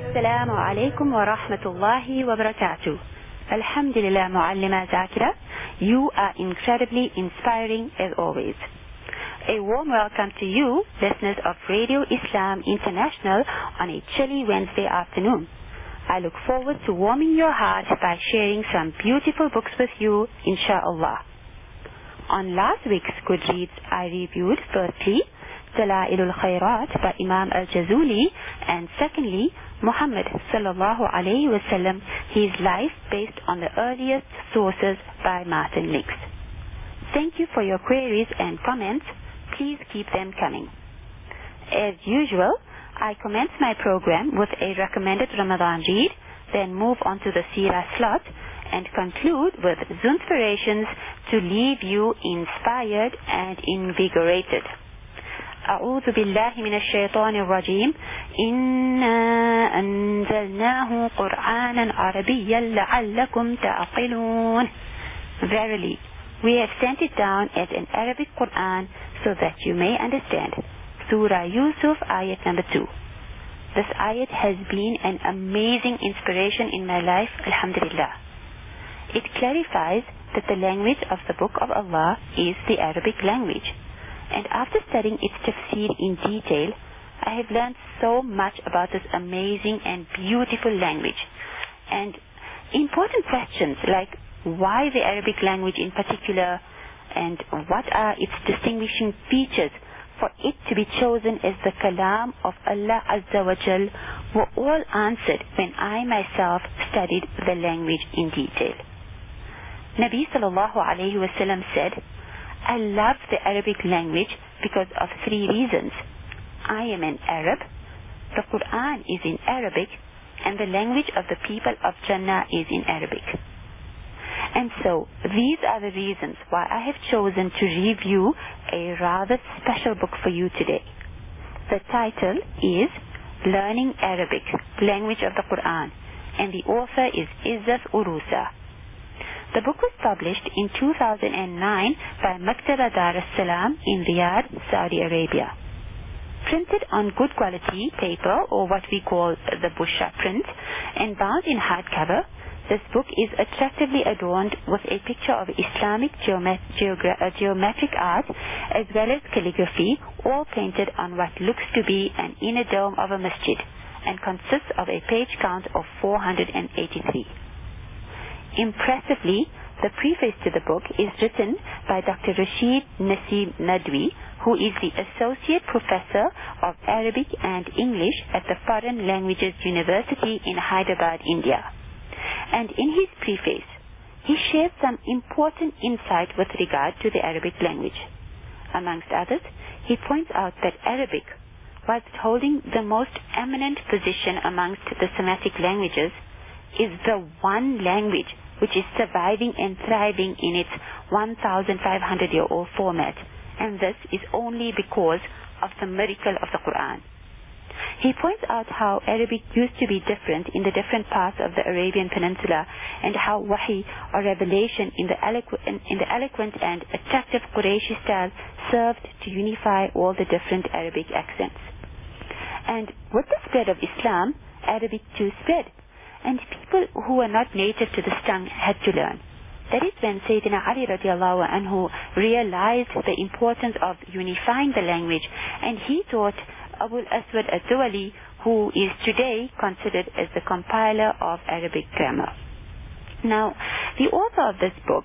السلام عليكم ورحمة الله وبركاته. Alhamdulillah Muallima Zakira, you are incredibly inspiring as always. A warm welcome to you, listeners of Radio Islam International on a chilly Wednesday afternoon. I look forward to warming your heart by sharing some beautiful books with you, inshallah. On last week's Goodreads, I reviewed firstly Dalailul Khairat by Imam al-Jazuli, and secondly Muhammad sallallahu alayhi wasallam, his life based on the earliest sources by Martin Lix. Thank you for your queries and comments. Please keep them coming. As usual, I commence my program with a recommended Ramadan read, then move on to the Seerah slot, and conclude with Zunspirations to leave you inspired and invigorated. أعوذ بالله من الشيطان الرجيم إنا أنزلناه قرآنا عربيا لعلكم تعقلون. Verily, we have sent it down as an Arabic Quran so that you may understand. Surah Yusuf, ayat number 2. This ayat has been an amazing inspiration in my life, alhamdulillah. It clarifies that the language of the Book of Allah is the Arabic language. And after studying its tafsir in detail, I have learned so much about this amazing and beautiful language. And important questions like why the Arabic language in particular, and what are its distinguishing features for it to be chosen as the kalam of Allah Azza wa Jal, were all answered when I myself studied the language in detail. Nabi sallallahu alayhi wa sallam said, I love the Arabic language because of 3 reasons. I am an Arab, the Quran is in Arabic, and the language of the people of Jannah is in Arabic. And so, these are the reasons why I have chosen to review a rather special book for you today. The title is Learning Arabic, Language of the Quran, and the author is Izzat Urusa. The book was published in 2009 by Maktaba Dar es Salaam in Riyadh, Saudi Arabia. Printed on good quality paper, or what we call the Busha print, and bound in hardcover, this book is attractively adorned with a picture of Islamic geometric art as well as calligraphy, all painted on what looks to be an inner dome of a masjid, and consists of a page count of 483. Impressively, the preface to the book is written by Dr. Rashid Naseem Nadwi, who is the Associate Professor of Arabic and English at the Foreign Languages University in Hyderabad, India. And in his preface, he shares some important insight with regard to the Arabic language. Amongst others, he points out that Arabic, whilst holding the most eminent position amongst the Semitic languages, is the one language which is surviving and thriving in its 1,500-year-old format, and this is only because of the miracle of the Quran. He points out how Arabic used to be different in the different parts of the Arabian Peninsula, and how wahi, or revelation, in the eloquent and attractive Qurayshi style served to unify all the different Arabic accents. And with the spread of Islam, Arabic too spread, and people who were not native to this tongue had to learn. That is when Sayyidina Ali radiallahu anhu realized the importance of unifying the language, and he taught Abu al-Aswad al-Duwali, who is today considered as the compiler of Arabic grammar. Now, the author of this book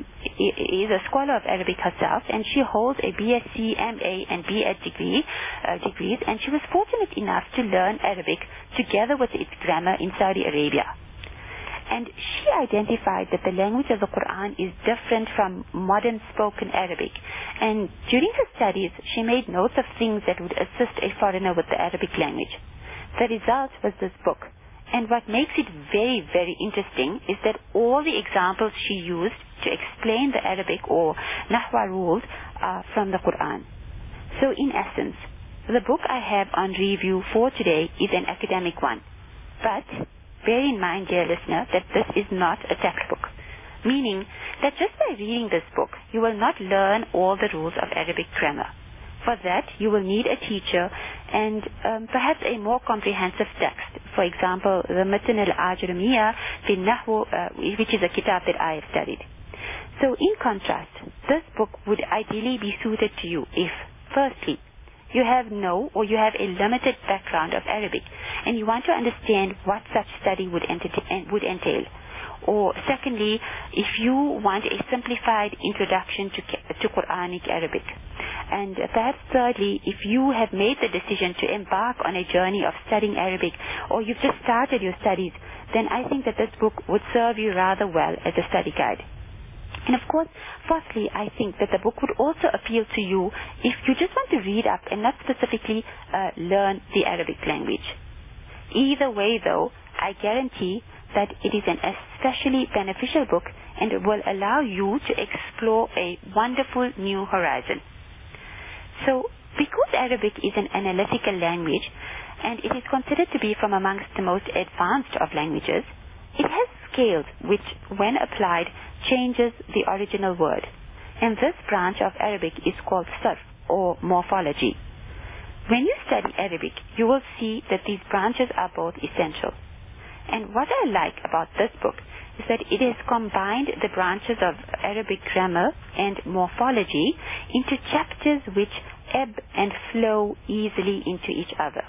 is a scholar of Arabic herself, and she holds a BSc, MA, and BEd degrees, and she was fortunate enough to learn Arabic together with its grammar in Saudi Arabia. And she identified that the language of the Quran is different from modern spoken Arabic. And during her studies, she made notes of things that would assist a foreigner with the Arabic language. The result was this book. And what makes it very, very interesting is that all the examples she used to explain the Arabic or Nahwa rules are from the Quran. So in essence, the book I have on review for today is an academic one. But bear in mind, dear listener, that this is not a textbook, meaning that just by reading this book, you will not learn all the rules of Arabic grammar. For that, you will need a teacher and perhaps a more comprehensive text. For example, the Matan al-Ajrumiyya fi Nahwu, which is a kitab that I have studied. So in contrast, this book would ideally be suited to you if, firstly, you have a limited background of Arabic and you want to understand what such study would entail. Or secondly, if you want a simplified introduction to Quranic Arabic. And perhaps thirdly, if you have made the decision to embark on a journey of studying Arabic, or you've just started your studies, then I think that this book would serve you rather well as a study guide. And of course, fourthly, I think that the book would also appeal to you if you just want to read up and not specifically learn the Arabic language. Either way, though, I guarantee that it is an especially beneficial book and it will allow you to explore a wonderful new horizon. So, because Arabic is an analytical language and it is considered to be from amongst the most advanced of languages, it has scales which, when applied, changes the original word. And this branch of Arabic is called sarf, or morphology. When you study Arabic, you will see that these branches are both essential. And what I like about this book is that it has combined the branches of Arabic grammar and morphology into chapters which ebb and flow easily into each other.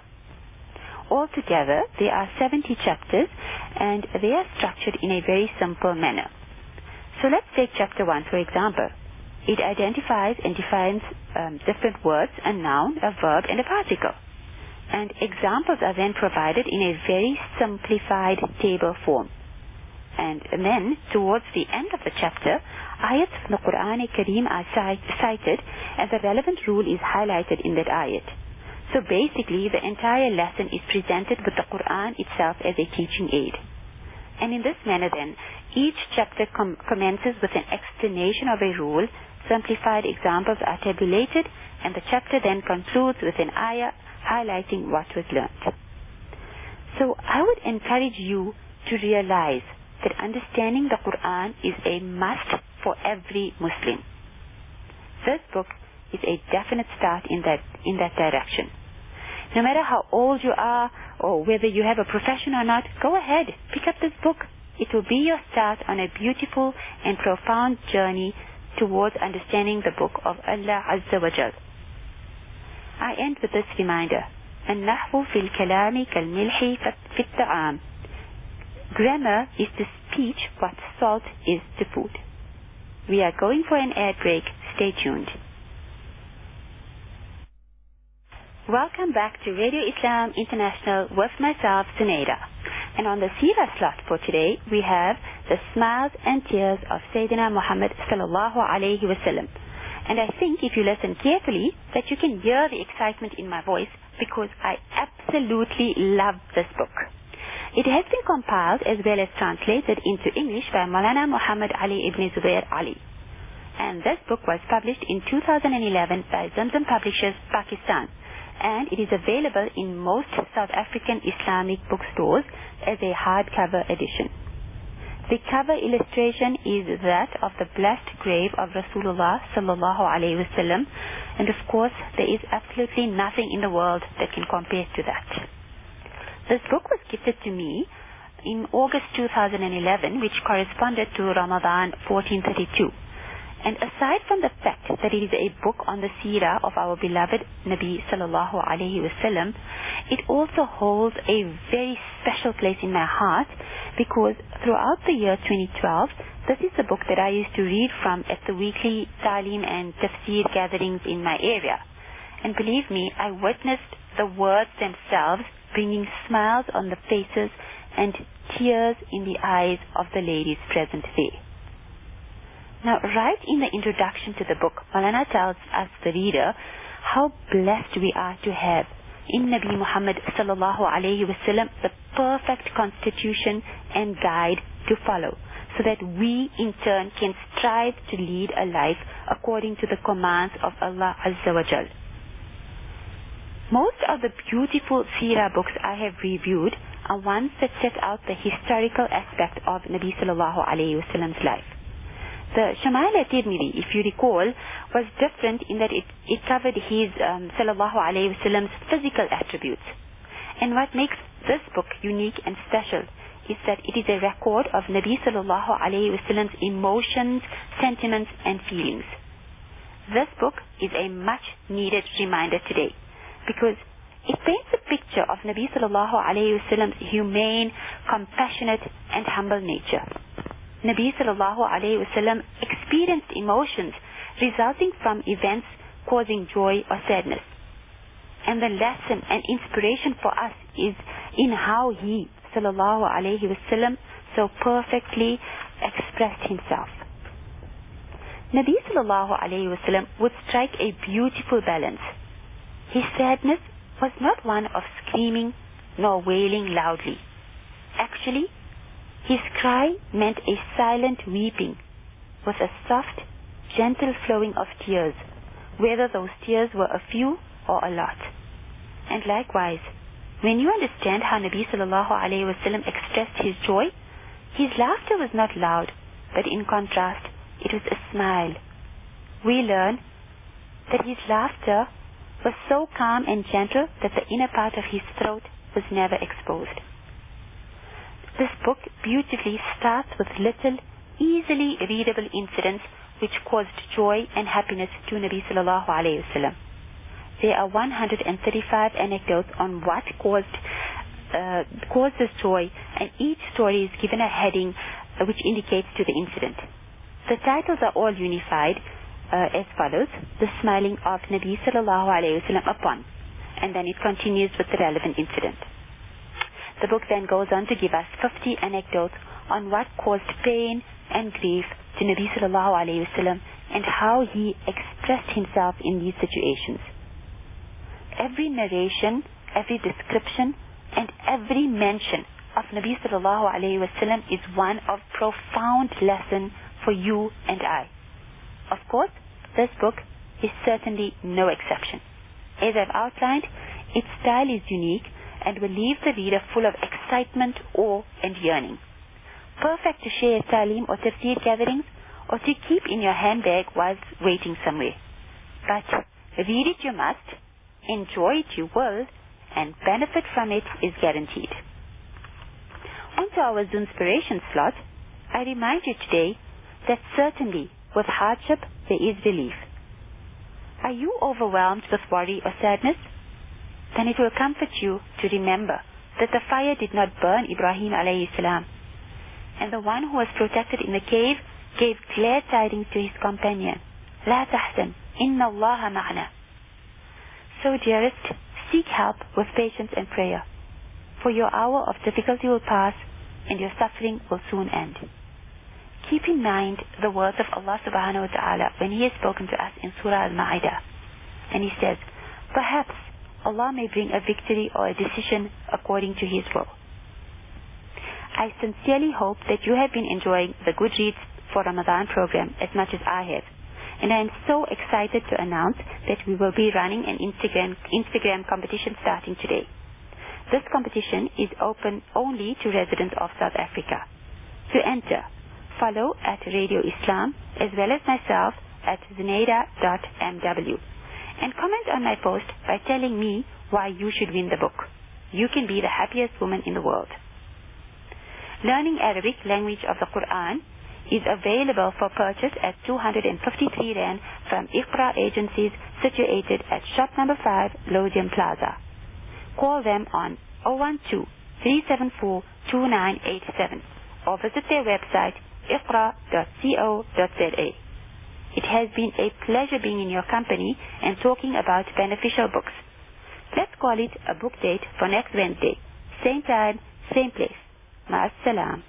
Altogether, there are 70 chapters and they are structured in a very simple manner. So let's take chapter 1 for example. It identifies and defines different words, a noun, a verb, and a particle. And examples are then provided in a very simplified table form. And then, towards the end of the chapter, ayats from the Quran Kareem are cited and the relevant rule is highlighted in that ayat. So basically, the entire lesson is presented with the Quran itself as a teaching aid. And in this manner then, each chapter commences with an explanation of a rule, simplified examples are tabulated, and the chapter then concludes with an ayah highlighting what was learnt. So I would encourage you to realize that understanding the Quran is a must for every Muslim. This book is a definite start in that direction. No matter how old you are or whether you have a profession or not, go ahead, pick up this book. It will be your start on a beautiful and profound journey towards understanding the book of Allah Azza wa Jal. I end with this reminder. النحو في الكلام كالملح في الطعام. Grammar is to speech what salt is to food. We are going for an ad break. Stay tuned. Welcome back to Radio Islam International with myself, Sunaida. And on the Seerah slot for today, we have the smiles and tears of Sayyidina Muhammad sallallahu alayhi wasallam. And I think if you listen carefully, that you can hear the excitement in my voice because I absolutely love this book. It has been compiled as well as translated into English by Maulana Muhammad Ali ibn Zubair Ali. And this book was published in 2011 by Zamzam Publishers, Pakistan. And it is available in most South African Islamic bookstores as a hardcover edition. The cover illustration is that of the blessed grave of Rasulullah sallallahu alaihi wasallam, and of course there is absolutely nothing in the world that can compare to that. This book was gifted to me in August 2011, which corresponded to Ramadan 1432. And aside from the fact that it is a book on the seerah of our beloved Nabi sallallahu alaihi wasallam, it also holds a very special place in my heart because throughout the year 2012, this is the book that I used to read from at the weekly Talim and Tafsir gatherings in my area. And believe me, I witnessed the words themselves bringing smiles on the faces and tears in the eyes of the ladies present there. Now, right in the introduction to the book, Maulana tells us, the reader, how blessed we are to have in Nabi Muhammad sallallahu alayhi wasallam the perfect constitution and guide to follow, so that we in turn can strive to lead a life according to the commands of Allah Azza wa Jal. Most of the beautiful seerah books I have reviewed are ones that set out the historical aspect of Nabi sallallahu alayhi wasallam's life. The Shama'il at-Tirmidhi, if you recall, was different in that it covered his sallallahu alayhi wasallam's physical attributes. And what makes this book unique and special is that it is a record of Nabi sallallahu alayhi wasallam's emotions, sentiments and feelings. This book is a much needed reminder today because it paints a picture of Nabi sallallahu alayhi wasallam's humane, compassionate and humble nature. Nabi sallallahu alayhi wasallam experienced emotions resulting from events causing joy or sadness. And the lesson and inspiration for us is in how he, sallallahu alayhi wasallam, so perfectly expressed himself. Nabi sallallahu alayhi wasallam would strike a beautiful balance. His sadness was not one of screaming nor wailing loudly. Actually, his cry meant a silent weeping with a soft, gentle flowing of tears, whether those tears were a few or a lot. And likewise, when you understand how Nabi sallallahu alayhi wasallam expressed his joy, his laughter was not loud, but in contrast, it was a smile. We learn that his laughter was so calm and gentle that the inner part of his throat was never exposed. This book beautifully starts with little, easily readable incidents which caused joy and happiness to Nabi sallallahu alayhi wasallam. There are 135 anecdotes on what caused this joy, and each story is given a heading which indicates to the incident. The titles are all unified as follows: the smiling of Nabi sallallahu alayhi wasallam upon, and then it continues with the relevant incident. The book then goes on to give us 50 anecdotes on what caused pain and grief to Nabi sallallahu alayhi wasallam and how he expressed himself in these situations. Every narration, every description, and every mention of Nabi sallallahu alayhi wasallam is one of profound lesson for you and I. Of course, this book is certainly no exception. As I've outlined, its style is unique and will leave the reader full of excitement, awe, and yearning. Perfect to share at Talim or Tafsir gatherings or to keep in your handbag whilst waiting somewhere. But read it you must, enjoy it you will, and benefit from it is guaranteed. On to our Zunspiration slot, I remind you today that certainly with hardship there is relief. Are you overwhelmed with worry or sadness? Then it will comfort you to remember that the fire did not burn Ibrahim alayhi salam, and the one who was protected in the cave gave glad tidings to his companion, La tahzan, inna Allaha ma'ana. So dearest, seek help with patience and prayer, for your hour of difficulty will pass and your suffering will soon end. Keep in mind the words of Allah subhanahu wa ta'ala when He has spoken to us in Surah Al-Ma'idah. And He says, perhaps Allah may bring a victory or a decision according to His will. I sincerely hope that you have been enjoying the Goodreads for Ramadan program as much as I have. And I am so excited to announce that we will be running an Instagram competition starting today. This competition is open only to residents of South Africa. To enter, follow at Radio Islam as well as myself at Zunaida.mw and comment on my post by telling me why you should win the book. You can be the happiest woman in the world. Learning Arabic language of the Quran is available for purchase at 253 Rand from Iqra agencies situated at shop number 5, Lodium Plaza. Call them on 012-374-2987 or visit their website iqra.co.za. It has been a pleasure being in your company and talking about beneficial books. Let's call it a book date for next Wednesday. Same time, same place. Ma'as salam.